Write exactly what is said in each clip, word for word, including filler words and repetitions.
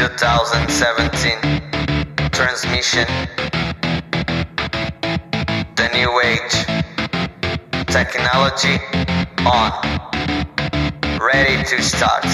twenty seventeen transmission, the new age, technology on, ready to start.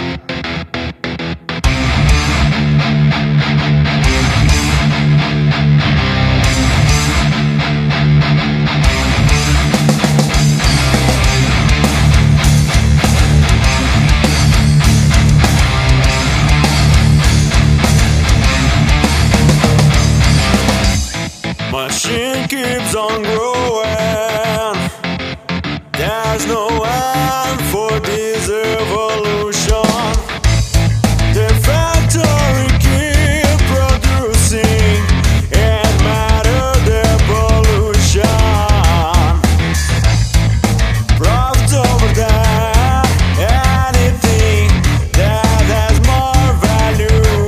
Machine keeps on growing. There's no end for this evolution. The factory keep producing and matter the pollution. Profit over that, anything that has more value.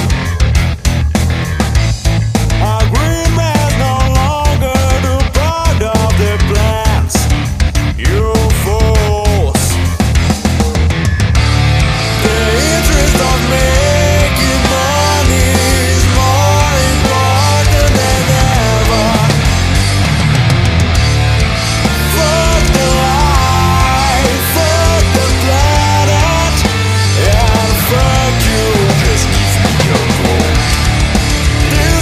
Agreement no longer do part of the plans. You fools. The interest of making money is more important than ever. Fuck the life, fuck the planet, and fuck you. Just give me your vote. This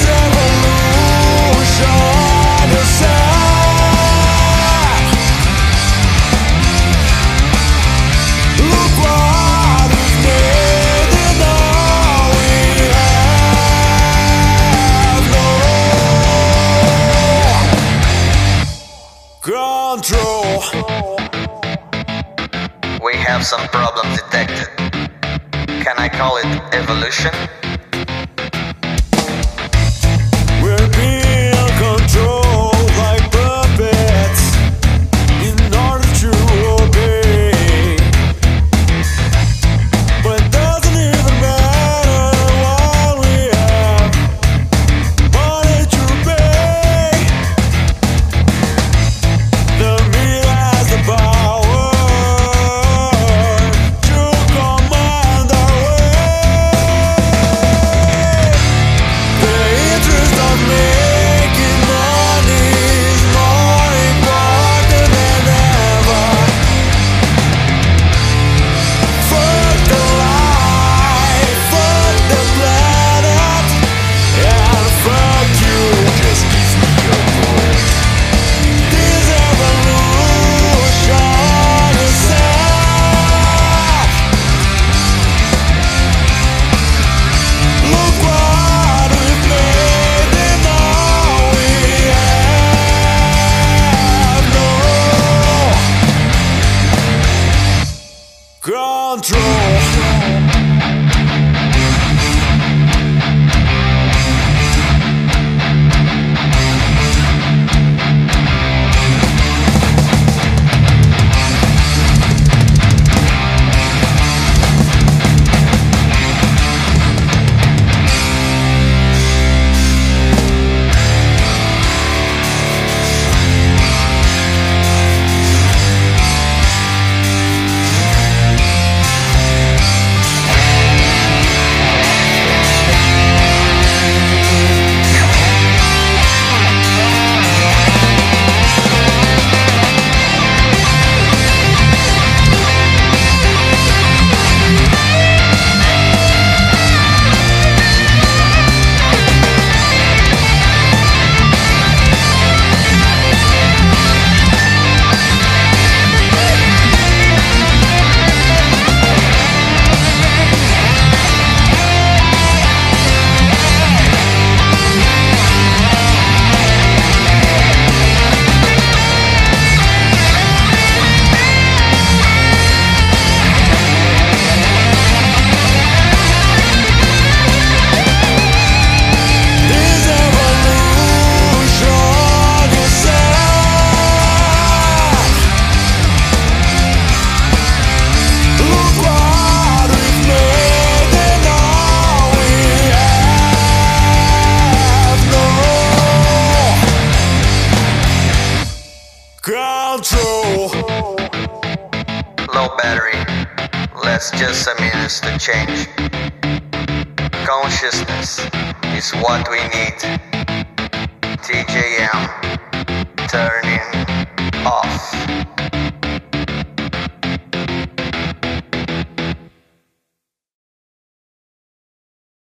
revolution is sad. Look what we've made and all we have no control. We have some problems detected. Can I call it evolution? We're being controlled like puppets in order to obey. But it doesn't even matter what we have money to pay. The media has the power to command our way. The interest of making money is more important than ever. Fuck the life, fuck the planet, and fuck you. Just give me your vote. This evolution is sad. Look what we've made and all we have no control. This evolution is sad. Look what we've made and all we have no control. Low battery. Let's just a minute to change. consciousness is what we need. T J